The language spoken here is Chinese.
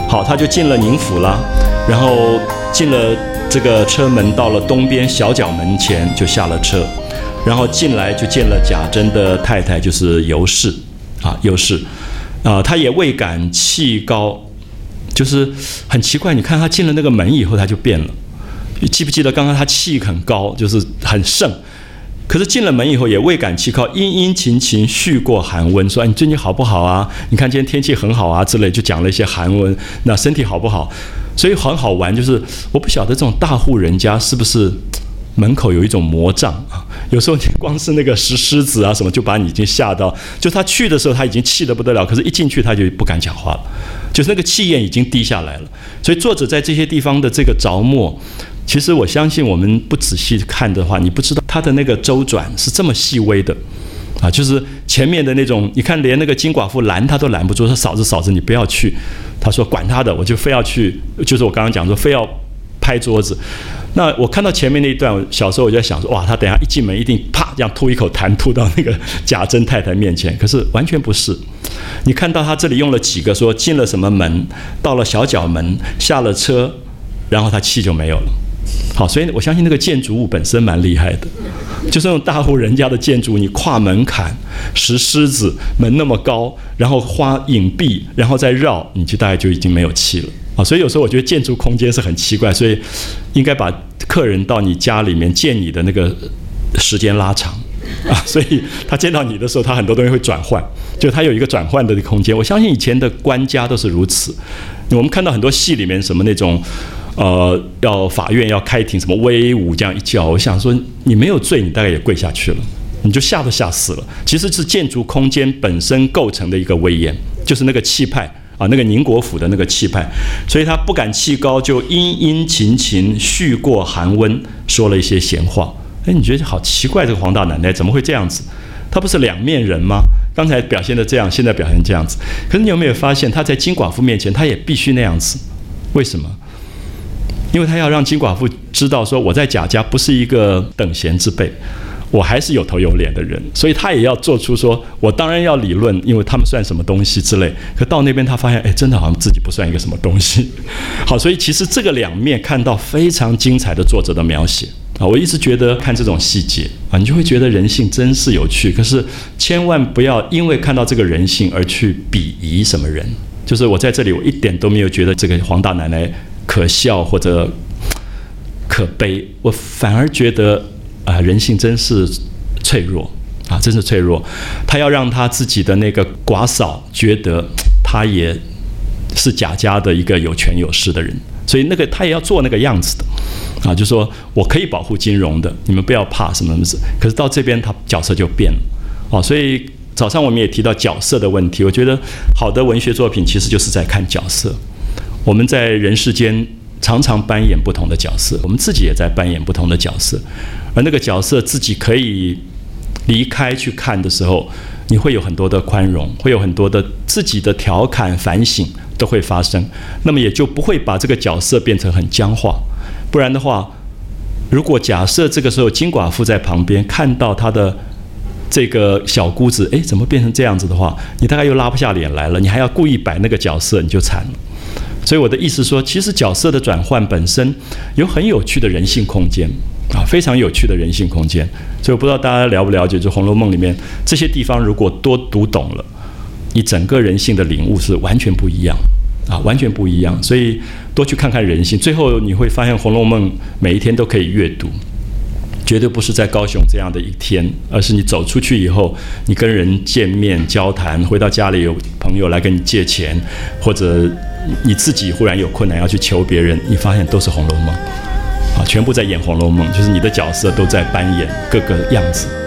好，他就进了宁府了，然后进了这个车门，到了东边小角门前就下了车，然后进来就见了贾珍的太太，就是尤氏啊，尤氏啊，他也未敢气高，就是很奇怪，你看他进了那个门以后，他就变了。记不记得刚刚他气很高，就是很盛，可是进了门以后也未敢气高，殷殷勤勤叙过寒温，说你最近好不好啊？你看今天天气很好啊之类，就讲了一些寒温，那身体好不好？所以很好玩，就是我不晓得这种大户人家是不是门口有一种魔障啊？有时候你光是那个石狮子啊什么，就把你已经吓到。就他去的时候他已经气得不得了，可是一进去他就不敢讲话了，就是那个气焰已经低下来了。所以作者在这些地方的这个着墨。其实我相信，我们不仔细看的话，你不知道他的那个周转是这么细微的，啊，就是前面的那种，你看连那个金寡妇拦他都拦不住，说嫂子嫂子你不要去，他说管他的，我就非要去，就是我刚刚讲说非要拍桌子。那我看到前面那一段，小时候我就在想说，哇，他等一下一进门一定啪这样吐一口痰吐到那个贾珍太太面前，可是完全不是。你看到他这里用了几个说进了什么门，到了小角门，下了车，然后他气就没有了。好，所以我相信那个建筑物本身蛮厉害的，就是那种大户人家的建筑，你跨门槛、石狮子，门那么高，然后花影壁，然后再绕，你就大概就已经没有气了啊。所以有时候我觉得建筑空间是很奇怪，所以应该把客人到你家里面见你的那个时间拉长啊。所以他见到你的时候，他很多东西会转换，就他有一个转换的空间。我相信以前的官家都是如此。我们看到很多戏里面什么那种。要法院要开庭，什么威武这样一叫，我想说你没有罪，你大概也跪下去了，你就吓都吓死了。其实是建筑空间本身构成的一个威严，就是那个气派啊，那个宁国府的那个气派，所以他不敢气高，就殷殷勤勤叙过寒温，说了一些闲话。哎，你觉得好奇怪，这个黄大奶奶怎么会这样子？她不是两面人吗？刚才表现的这样，现在表现这样子。可是你有没有发现，她在金寡妇面前，她也必须那样子？为什么？因为他要让金寡妇知道说，我在贾家不是一个等闲之辈，我还是有头有脸的人，所以他也要做出说，我当然要理论，因为他们算什么东西之类。可到那边他发现，哎，真的好像自己不算一个什么东西。好，所以其实这个两面看到非常精彩的作者的描写啊，我一直觉得看这种细节啊，你就会觉得人性真是有趣。可是千万不要因为看到这个人性而去鄙夷什么人。就是我在这里，我一点都没有觉得这个黄大奶奶可笑或者可悲，我反而觉得人性真是脆弱啊，真是脆弱。他要让他自己的那个寡嫂觉得他也是贾家的一个有权有势的人，所以那个他也要做那个样子的啊，就说我可以保护金融的，你们不要怕什么什么事。可是到这边他角色就变了啊，所以早上我们也提到角色的问题，我觉得好的文学作品其实就是在看角色。我们在人世间常常扮演不同的角色，我们自己也在扮演不同的角色，而那个角色自己可以离开去看的时候，你会有很多的宽容，会有很多的自己的调侃反省都会发生，那么也就不会把这个角色变成很僵化。不然的话，如果假设这个时候金寡妇在旁边看到她的这个小姑子，怎么变成这样子的话，你大概又拉不下脸来了，你还要故意摆那个角色，你就惨了。所以我的意思说，其实角色的转换本身有很有趣的人性空间啊，非常有趣的人性空间。所以我不知道大家了不了解，就《红楼梦》里面这些地方，如果多读懂了，你整个人性的领悟是完全不一样啊，完全不一样。所以多去看看人性，最后你会发现《红楼梦》每一天都可以阅读。绝对不是在高雄这样的一天，而是你走出去以后，你跟人见面交谈，回到家里有朋友来跟你借钱，或者你自己忽然有困难要去求别人，你发现都是《红楼梦》啊，全部在演《红楼梦》，就是你的角色都在扮演各个样子。